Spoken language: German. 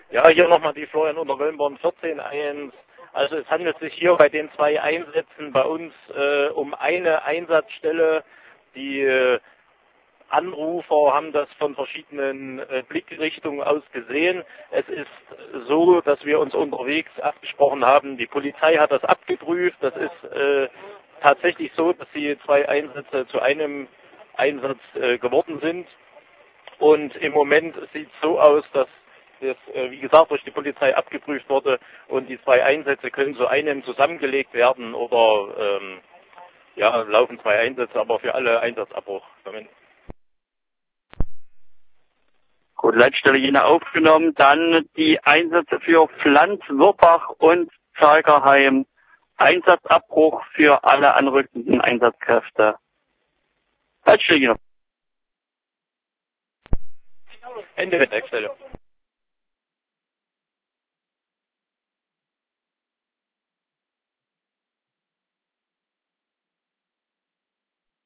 Ja, hier nochmal die Florian unter Wölnborn 14.1. Also es handelt sich hier bei den 2 Einsätzen bei uns um eine Einsatzstelle. Die Anrufer haben das von verschiedenen Blickrichtungen aus gesehen. Es ist so, dass wir uns unterwegs abgesprochen haben. Die Polizei hat das abgeprüft. Das ist tatsächlich so, dass die 2 Einsätze zu einem Einsatz geworden sind. Und im Moment sieht es so aus, dass das, wie gesagt, durch die Polizei abgeprüft wurde und die 2 Einsätze können zu einem zusammengelegt werden oder laufen 2 Einsätze, aber für alle Einsatzabbruch. Gut, Leitstelle Jena aufgenommen. Dann die Einsätze für Pflanz, Würbach und Zergerheim. Einsatzabbruch für alle anrückenden Einsatzkräfte. Leitstelle Jena. Ende der Leitstelle.